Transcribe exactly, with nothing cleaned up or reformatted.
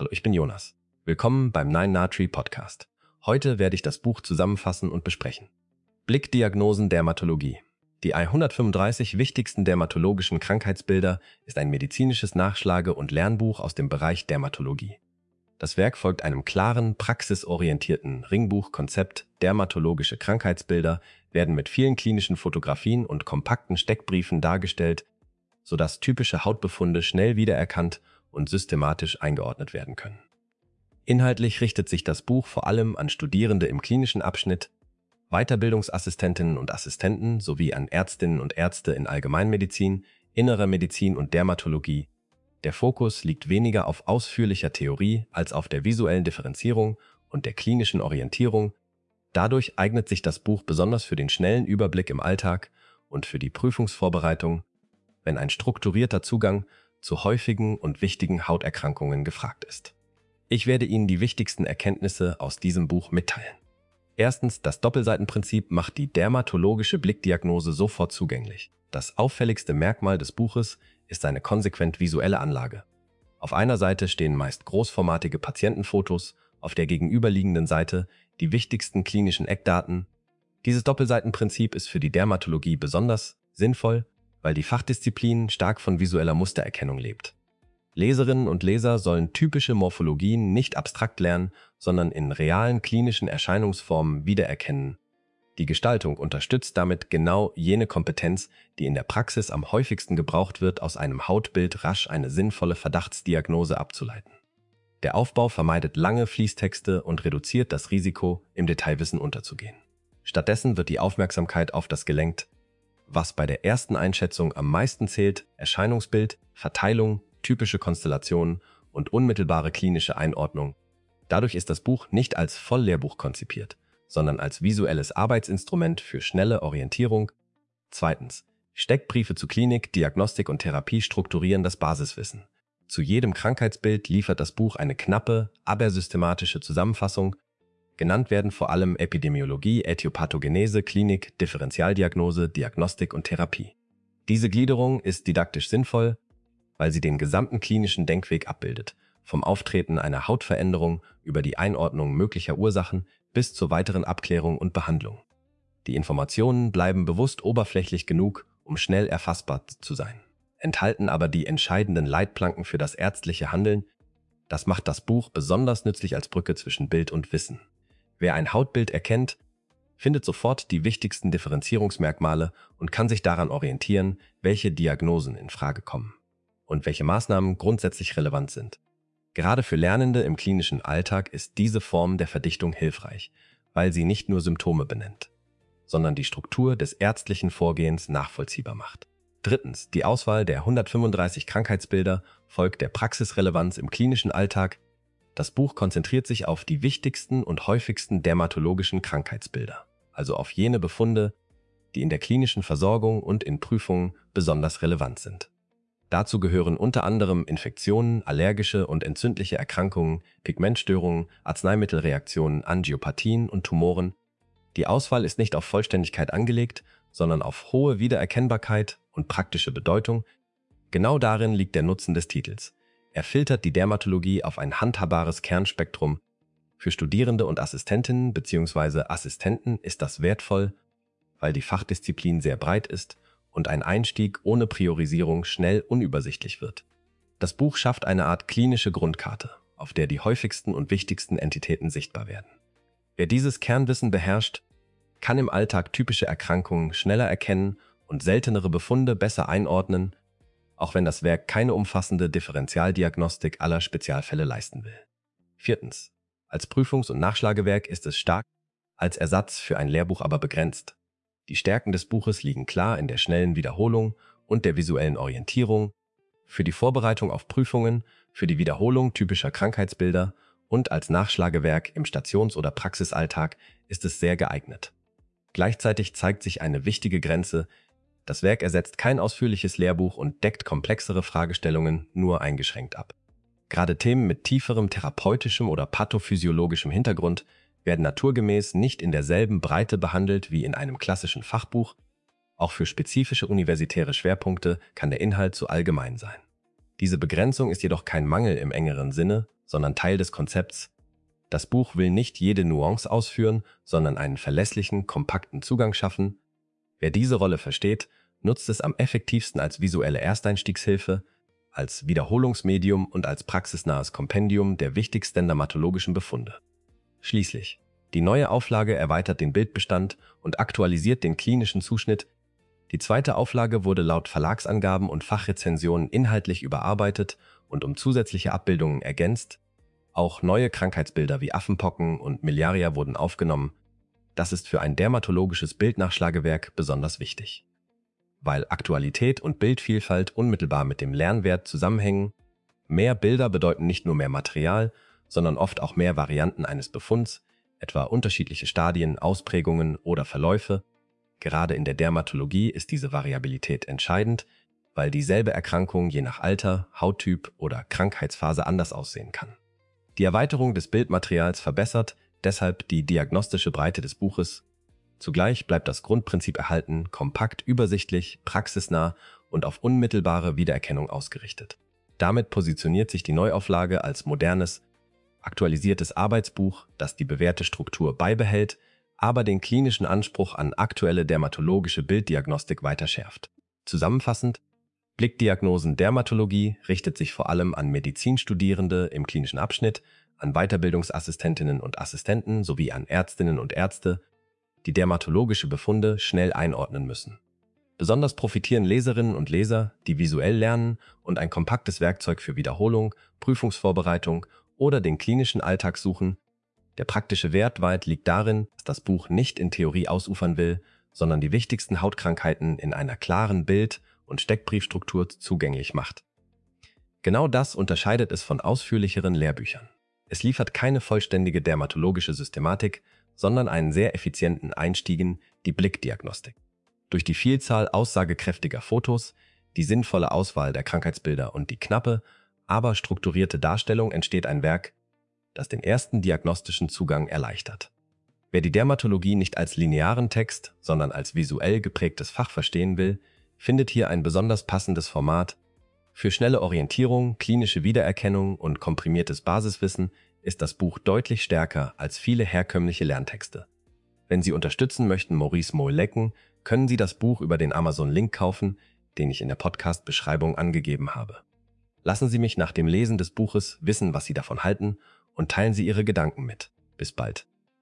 Hallo, ich bin Jonas. Willkommen beim Nine Na Tree Podcast. Heute werde ich das Buch zusammenfassen und besprechen. Blickdiagnosen Dermatologie. Die hundertfünfunddreißig wichtigsten dermatologischen Krankheitsbilder ist ein medizinisches Nachschlage- und Lernbuch aus dem Bereich Dermatologie. Das Werk folgt einem klaren, praxisorientierten Ringbuchkonzept. Dermatologische Krankheitsbilder werden mit vielen klinischen Fotografien und kompakten Steckbriefen dargestellt, sodass typische Hautbefunde schnell wiedererkannt und systematisch eingeordnet werden können. Inhaltlich richtet sich das Buch vor allem an Studierende im klinischen Abschnitt, Weiterbildungsassistentinnen und Assistenten sowie an Ärztinnen und Ärzte in Allgemeinmedizin, innerer Medizin und Dermatologie. Der Fokus liegt weniger auf ausführlicher Theorie als auf der visuellen Differenzierung und der klinischen Orientierung. Dadurch eignet sich das Buch besonders für den schnellen Überblick im Alltag und für die Prüfungsvorbereitung, wenn ein strukturierter Zugang zu häufigen und wichtigen Hauterkrankungen gefragt ist. Ich werde Ihnen die wichtigsten Erkenntnisse aus diesem Buch mitteilen. Erstens, das Doppelseitenprinzip macht die dermatologische Blickdiagnose sofort zugänglich. Das auffälligste Merkmal des Buches ist seine konsequent visuelle Anlage. Auf einer Seite stehen meist großformatige Patientenfotos, auf der gegenüberliegenden Seite die wichtigsten klinischen Eckdaten. Dieses Doppelseitenprinzip ist für die Dermatologie besonders sinnvoll, weil die Fachdisziplin stark von visueller Mustererkennung lebt. Leserinnen und Leser sollen typische Morphologien nicht abstrakt lernen, sondern in realen klinischen Erscheinungsformen wiedererkennen. Die Gestaltung unterstützt damit genau jene Kompetenz, die in der Praxis am häufigsten gebraucht wird, aus einem Hautbild rasch eine sinnvolle Verdachtsdiagnose abzuleiten. Der Aufbau vermeidet lange Fließtexte und reduziert das Risiko, im Detailwissen unterzugehen. Stattdessen wird die Aufmerksamkeit auf das gelenkt, was bei der ersten Einschätzung am meisten zählt: Erscheinungsbild, Verteilung, typische Konstellationen und unmittelbare klinische Einordnung. Dadurch ist das Buch nicht als Volllehrbuch konzipiert, sondern als visuelles Arbeitsinstrument für schnelle Orientierung. Zweitens. Steckbriefe zu Klinik, Diagnostik und Therapie strukturieren das Basiswissen. Zu jedem Krankheitsbild liefert das Buch eine knappe, aber systematische Zusammenfassung. Genannt werden vor allem Epidemiologie, Äthiopathogenese, Klinik, Differentialdiagnose, Diagnostik und Therapie. Diese Gliederung ist didaktisch sinnvoll, weil sie den gesamten klinischen Denkweg abbildet, vom Auftreten einer Hautveränderung über die Einordnung möglicher Ursachen bis zur weiteren Abklärung und Behandlung. Die Informationen bleiben bewusst oberflächlich genug, um schnell erfassbar zu sein, enthalten aber die entscheidenden Leitplanken für das ärztliche Handeln. Das macht das Buch besonders nützlich als Brücke zwischen Bild und Wissen. Wer ein Hautbild erkennt, findet sofort die wichtigsten Differenzierungsmerkmale und kann sich daran orientieren, welche Diagnosen in Frage kommen und welche Maßnahmen grundsätzlich relevant sind. Gerade für Lernende im klinischen Alltag ist diese Form der Verdichtung hilfreich, weil sie nicht nur Symptome benennt, sondern die Struktur des ärztlichen Vorgehens nachvollziehbar macht. Drittens, die Auswahl der hundertfünfunddreißig Krankheitsbilder folgt der Praxisrelevanz im klinischen Alltag. Das Buch konzentriert sich auf die wichtigsten und häufigsten dermatologischen Krankheitsbilder, also auf jene Befunde, die in der klinischen Versorgung und in Prüfungen besonders relevant sind. Dazu gehören unter anderem Infektionen, allergische und entzündliche Erkrankungen, Pigmentstörungen, Arzneimittelreaktionen, Angiopathien und Tumoren. Die Auswahl ist nicht auf Vollständigkeit angelegt, sondern auf hohe Wiedererkennbarkeit und praktische Bedeutung. Genau darin liegt der Nutzen des Titels. Er filtert die Dermatologie auf ein handhabbares Kernspektrum. Für Studierende und Assistentinnen bzw. Assistenten ist das wertvoll, weil die Fachdisziplin sehr breit ist und ein Einstieg ohne Priorisierung schnell unübersichtlich wird. Das Buch schafft eine Art klinische Grundkarte, auf der die häufigsten und wichtigsten Entitäten sichtbar werden. Wer dieses Kernwissen beherrscht, kann im Alltag typische Erkrankungen schneller erkennen und seltenere Befunde besser einordnen, auch wenn das Werk keine umfassende Differentialdiagnostik aller Spezialfälle leisten will. Viertens. Als Prüfungs- und Nachschlagewerk ist es stark, als Ersatz für ein Lehrbuch aber begrenzt. Die Stärken des Buches liegen klar in der schnellen Wiederholung und der visuellen Orientierung, für die Vorbereitung auf Prüfungen, für die Wiederholung typischer Krankheitsbilder und als Nachschlagewerk im Stations- oder Praxisalltag ist es sehr geeignet. Gleichzeitig zeigt sich eine wichtige Grenze: Das Werk ersetzt kein ausführliches Lehrbuch und deckt komplexere Fragestellungen nur eingeschränkt ab. Gerade Themen mit tieferem therapeutischem oder pathophysiologischem Hintergrund werden naturgemäß nicht in derselben Breite behandelt wie in einem klassischen Fachbuch. Auch für spezifische universitäre Schwerpunkte kann der Inhalt zu allgemein sein. Diese Begrenzung ist jedoch kein Mangel im engeren Sinne, sondern Teil des Konzepts. Das Buch will nicht jede Nuance ausführen, sondern einen verlässlichen, kompakten Zugang schaffen. Wer diese Rolle versteht, nutzt es am effektivsten als visuelle Ersteinstiegshilfe, als Wiederholungsmedium und als praxisnahes Kompendium der wichtigsten dermatologischen Befunde. Schließlich, die neue Auflage erweitert den Bildbestand und aktualisiert den klinischen Zuschnitt. Die zweite Auflage wurde laut Verlagsangaben und Fachrezensionen inhaltlich überarbeitet und um zusätzliche Abbildungen ergänzt. Auch neue Krankheitsbilder wie Affenpocken und Miliaria wurden aufgenommen. Das ist für ein dermatologisches Bildnachschlagewerk besonders wichtig. Weil Aktualität und Bildvielfalt unmittelbar mit dem Lernwert zusammenhängen, mehr Bilder bedeuten nicht nur mehr Material, sondern oft auch mehr Varianten eines Befunds, etwa unterschiedliche Stadien, Ausprägungen oder Verläufe. Gerade in der Dermatologie ist diese Variabilität entscheidend, weil dieselbe Erkrankung je nach Alter, Hauttyp oder Krankheitsphase anders aussehen kann. Die Erweiterung des Bildmaterials verbessert deshalb die diagnostische Breite des Buches. Zugleich bleibt das Grundprinzip erhalten, kompakt, übersichtlich, praxisnah und auf unmittelbare Wiedererkennung ausgerichtet. Damit positioniert sich die Neuauflage als modernes, aktualisiertes Arbeitsbuch, das die bewährte Struktur beibehält, aber den klinischen Anspruch an aktuelle dermatologische Bilddiagnostik weiter schärft. Zusammenfassend: Blickdiagnosen Dermatologie richtet sich vor allem an Medizinstudierende im klinischen Abschnitt, an Weiterbildungsassistentinnen und Assistenten sowie an Ärztinnen und Ärzte, die dermatologische Befunde schnell einordnen müssen. Besonders profitieren Leserinnen und Leser, die visuell lernen und ein kompaktes Werkzeug für Wiederholung, Prüfungsvorbereitung oder den klinischen Alltag suchen. Der praktische Wert weit liegt darin, dass das Buch nicht in Theorie ausufern will, sondern die wichtigsten Hautkrankheiten in einer klaren Bild- und Steckbriefstruktur zugänglich macht. Genau das unterscheidet es von ausführlicheren Lehrbüchern. Es liefert keine vollständige dermatologische Systematik, sondern einen sehr effizienten Einstieg in die Blickdiagnostik. Durch die Vielzahl aussagekräftiger Fotos, die sinnvolle Auswahl der Krankheitsbilder und die knappe, aber strukturierte Darstellung entsteht ein Werk, das den ersten diagnostischen Zugang erleichtert. Wer die Dermatologie nicht als linearen Text, sondern als visuell geprägtes Fach verstehen will, findet hier ein besonders passendes Format. Für schnelle Orientierung, klinische Wiedererkennung und komprimiertes Basiswissen ist das Buch deutlich stärker als viele herkömmliche Lerntexte. Wenn Sie unterstützen möchten Maurice Mohl-Lecken, können Sie das Buch über den Amazon-Link kaufen, den ich in der Podcast-Beschreibung angegeben habe. Lassen Sie mich nach dem Lesen des Buches wissen, was Sie davon halten, und teilen Sie Ihre Gedanken mit. Bis bald.